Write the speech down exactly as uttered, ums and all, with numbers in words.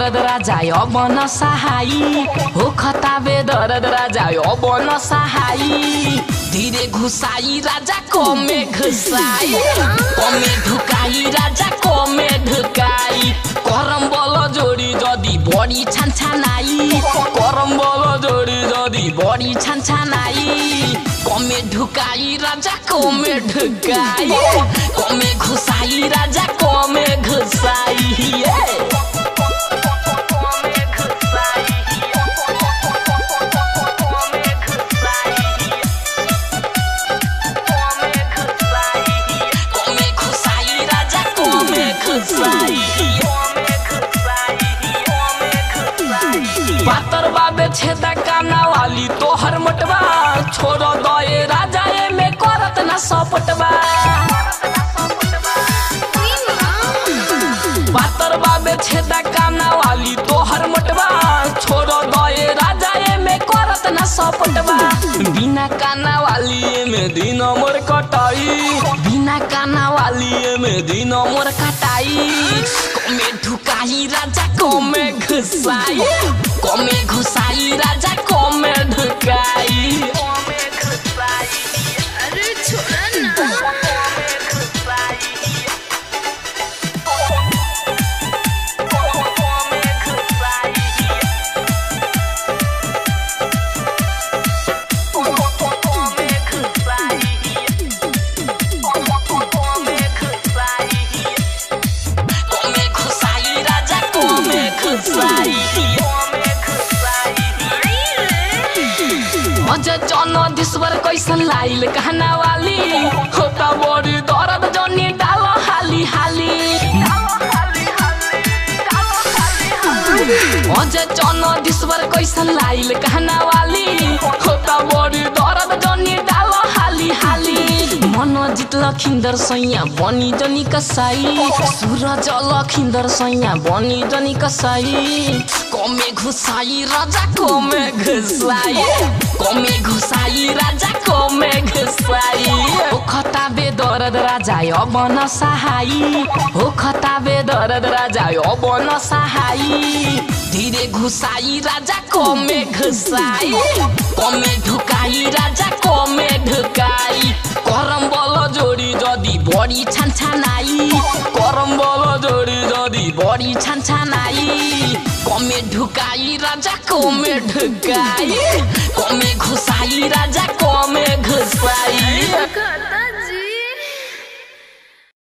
दर्द राजा अब न सहाई हो खताबे दर्द राजा अब न सहाई धीरे घुसाई राजा कमे घुसाई कमे ढुकाई राजा कमे ढुकाई करम बल जोड़ी जदी बड़ी छानछानाई करम बल जोड़ी जदी बड़ी छानछानाई कमे ढुकाई राजा कमे ढुकाई कमे घुसाई राजा कमे घुसाई पातर बाबे छेदा काना वाली तोहर मोटवा छोड़ दए राजा ए में करत ना सपटवा पातर बाबे छेदा काना वाली तोहर मोटवा छोड़ दए राजा ए में करत ना सपटवा बिना काना वाली में दिन मोर कटाई बिना काना वाली में दिन मोर कटाई कमे ढुकाई राजा कमे घुसाई कमे घुसाई राजा कमे ढुकाई अरे छोड़ा ना अजय चौनधीश्वर कैसन लाइल कहना वाली होता बड़ी दर्द जनी डाल हाली हाली अजय चौनधीश्वर कैसन लाइल कहना वाली होता बड़ी दर्द जनी डाल हाली हाली मनोजित लखिंदर सैया बनी जनी कसाई सूरज लखिंदर सैया बनी जनी कसाई कमे घुसाई राजा कमे घुसाई कमे घुसाई राजा कमे घुसाई हो खताबे दर्द राजा अब न सहाई हो खताबे दर्द राजा अब न सहाई धीरे घुसाई राजा कमे घुसाई कमे ढुकाई राजा कमे ढुकाई करम बल जोड़ी जदी बड़ी छानछानाई करम बल जोड़ी जदी बड़ी छानछानाई कमे ढुकाई राजा कमे ढुकाई कमे घुसाई राजा कमे घुसाई।